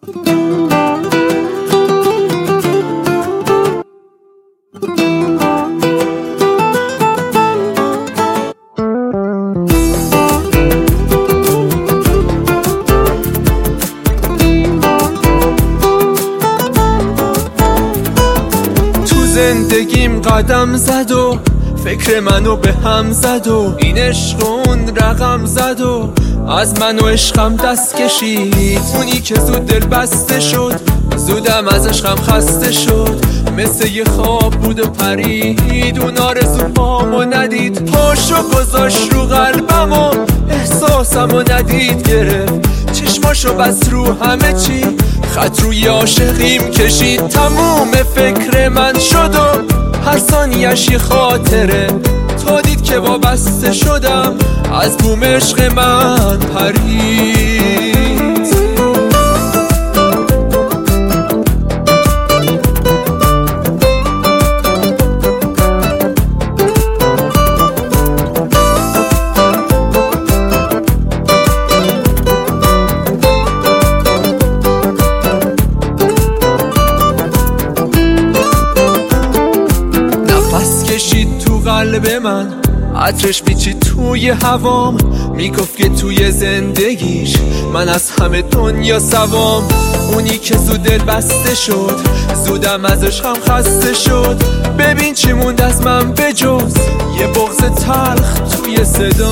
زندگیم قدم زد و فکر منو به هم زد و این عشق اون رقم زد و از من و عشقم دست کشید. اونی که زود دل بسته شد زودم از عشقم خسته شد، مثل یه خواب بود و پرید، اون آرزوهامو ندید، پاشو گذاشت رو قلبم و احساسمو ندید گرفت، چشماشو بس رو همه چی، خط روی عاشقیم کشید، تموم فکر من شد و هر ثانیه‌اش یه خاطره، تا دید که وابسته شدم از بوم عشق من پرید. کشید تو قلب من، عطرش پیچید توی هوام، میگفت که توی زندگیش من از همه دنیا سوام. اونی که زود دل بسته شد زودم از عشقم خسته شد، ببین چی موند از من بجز یه بغض تلخ توی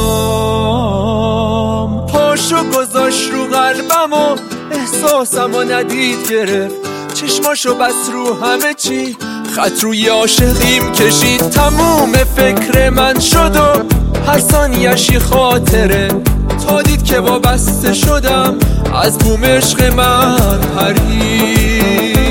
صدام. پاشو گذاشت رو قلبم و احساسمو ندید گرفت، چشماشو بس رو همه چی، خط روی عاشقیم کشید، تموم فکر من شد و هر ثانیه‌اش یه خاطره، تا دید که وابسته شدم از بوم عشق من پرید.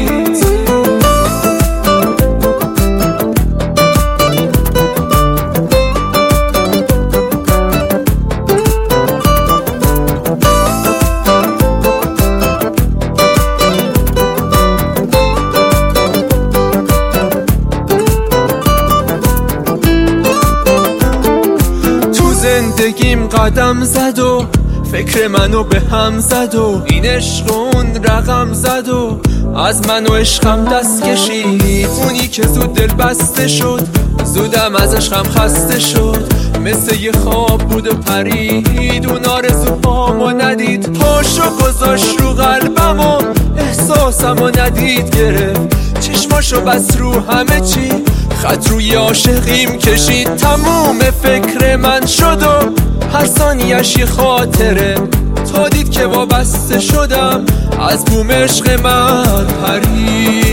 زندگیم قدم زد و فکر منو به هم زد و این عشق اون رقم زد و از من و عشقم دست کشید. اونی که زود دل بسته شد زودم از عشقم خسته شد، مثل یه خواب بود و پرید، اون آرزوهامو ندید، پاشو گذاشت رو قلبم و احساسمو ندید گرفت، چشماشو بس رو همه چی، خط روی عاشقیم کشید، تموم فکر من شد و هر ثانیه‌اش یه خاطره، تا دید که وابسته شدم از بوم عشق من پرید.